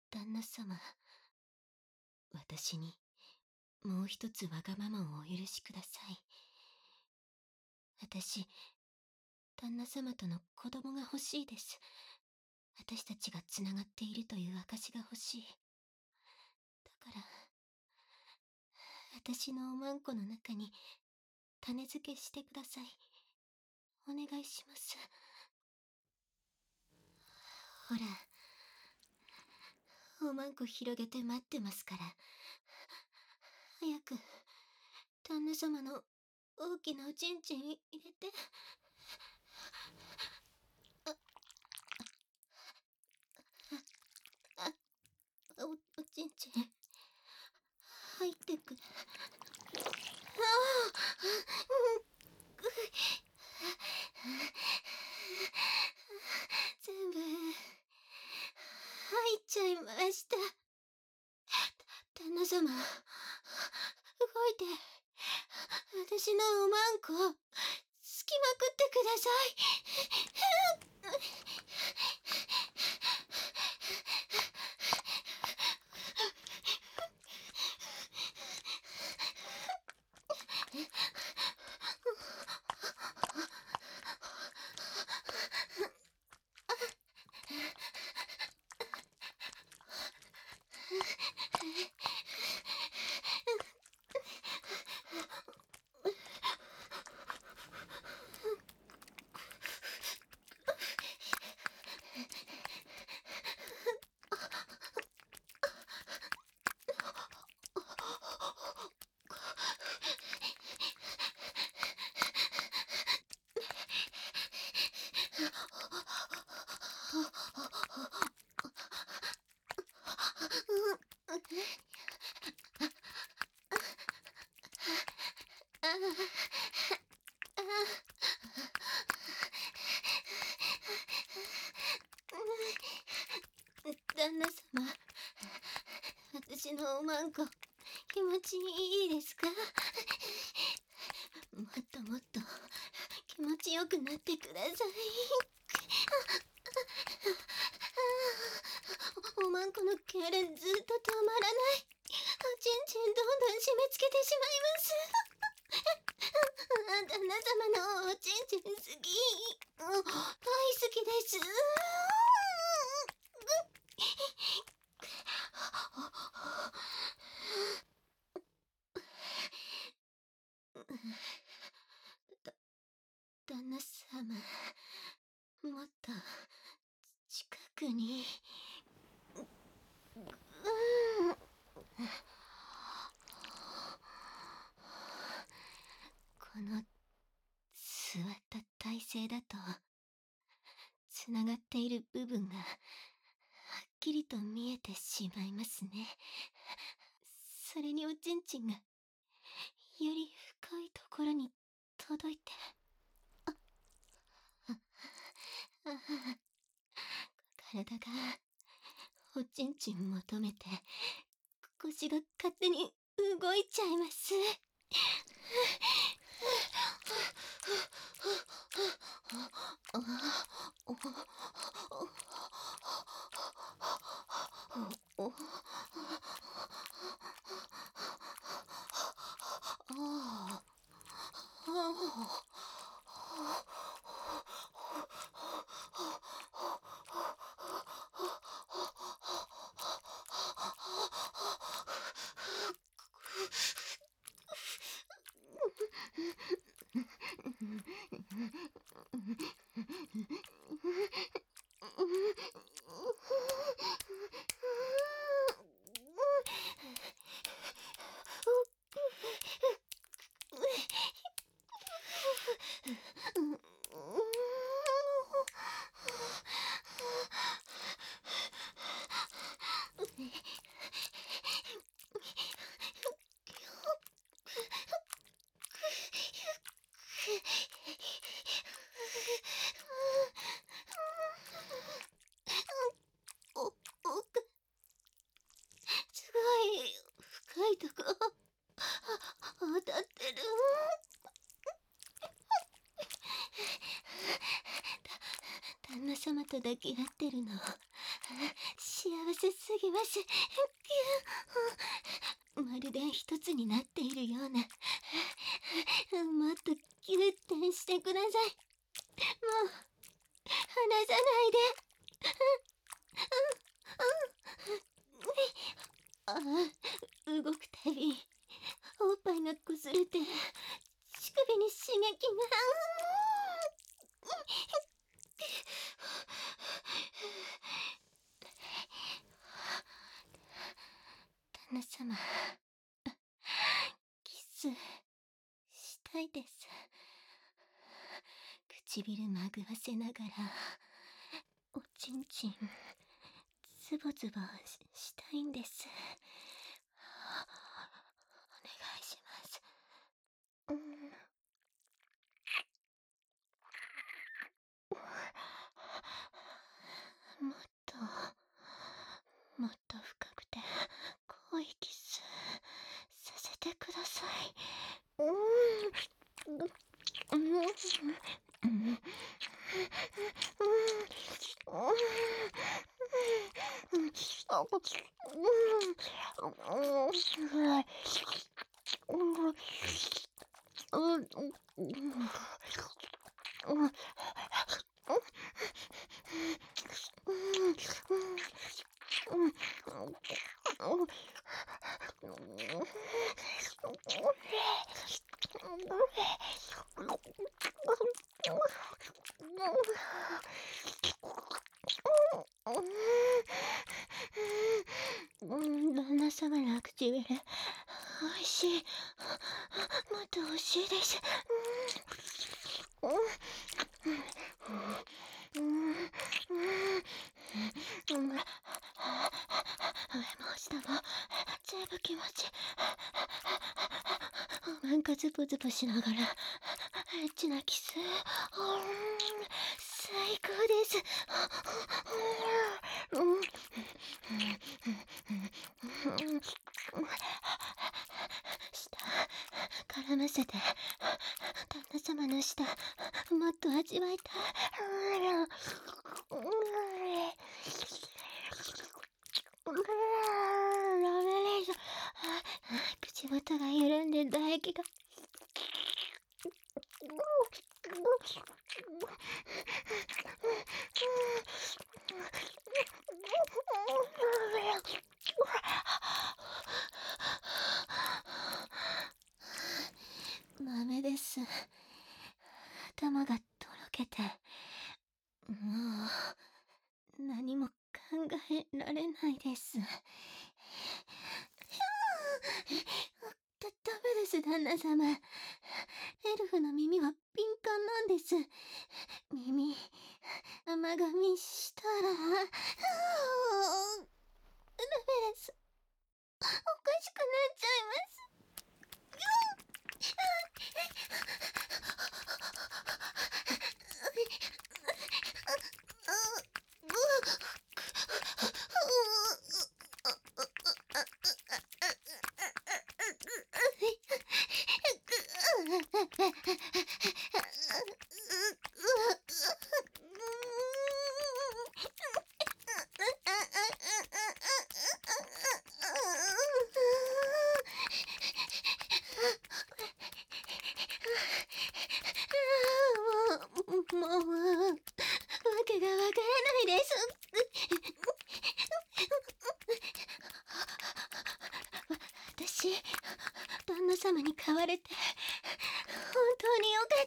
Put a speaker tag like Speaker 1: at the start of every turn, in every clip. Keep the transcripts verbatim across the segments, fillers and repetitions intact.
Speaker 1: 旦那様、私にもう一つわがままをお許しください。私、旦那様との子供が欲しいです。私たちがつながっているという証が欲しい。だから、私のおまんこの中に種付けしてください。お願いします。ほら、おまんこ広げて待ってますから。早く、旦那様の大きなおちんちん入れて。あ、あ、あ、お、おちんちん、入ってく。ああ、全部、入っちゃいました。旦那様、動いて、私のおまんこ、すきまくってください。旦那様、私のおまんこ、気持ちいいですか？もっともっと気持ちよくなってください。おまんこの痙攣ずっと止まらない。おちんちんどんどん締め付けてしまいます。旦那様のおちんちん好き。大好きです。だ、旦那様、もっと近くに。この座った体勢だとつながっている部分がはっきりと見えてしまいますね。それにおちんちんがより深いところに届いて、あ、あ、あ、体がおちんちん求めて腰が勝手に動いちゃいます。 と抱き合ってるの幸せすぎます。まるで一つになっているような。もっとキュッてしてください。もう離さないで。ああ、動くたびおっぱいがこすれて乳首に刺激が。旦那様、キスしたいです。唇まぐわせながらおちんちんズボズボ し, したいんです。お願いします。うん、もっともっと深くて濃いキスさせてください。うん、うん、うん、うん、旦那様の唇おいしい。もっと欲しいです。うんうんうんうん、上も下も全部気持ちいい。なんかズボズボしながらエッチなキス、最高です。舌絡ませて旦那様の舌もっと味わいたい。口元が緩んで唾液が豆です。頭がとろけてもう何も考えられないです。だ、ダメです、旦那様。エルフの耳は敏感なんです。耳、甘噛みしたら、ダメです。おかしくなっちゃいます。もう、わけがわからないです。私、旦那様に飼われて本当によかった。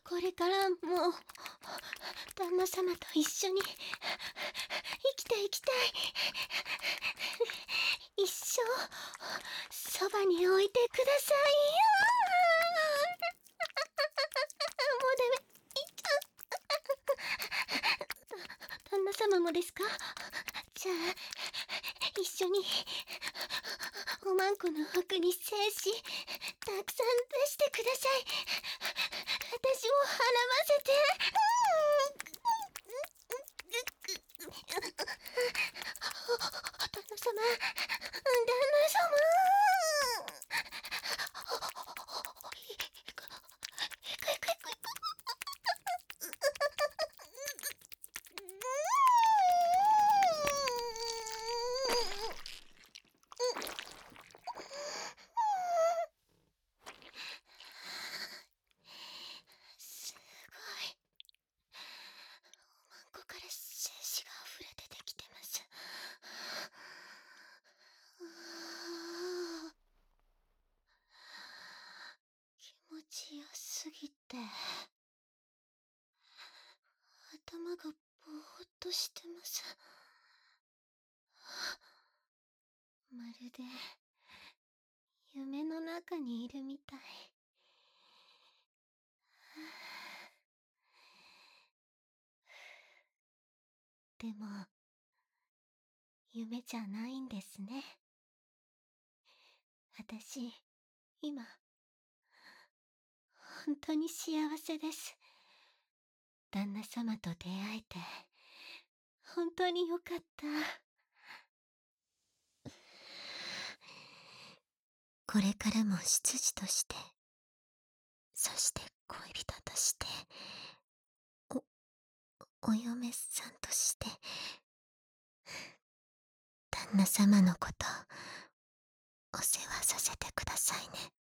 Speaker 1: これからも旦那様と一緒に生きていきたい。一生そばに置いてください。もうダメ。旦那様もですか？じゃあ一緒におまんこの奥に精子たくさん出してください。私を払わせて。旦那様、旦那様。 がぼーっとしてます。まるで夢の中にいるみたい。でも夢じゃないんですね。私今本当に幸せです。旦那様と出会えて本当によかった。これからも執事として、そして恋人として、お、お嫁さんとして、旦那様のことお世話させてくださいね。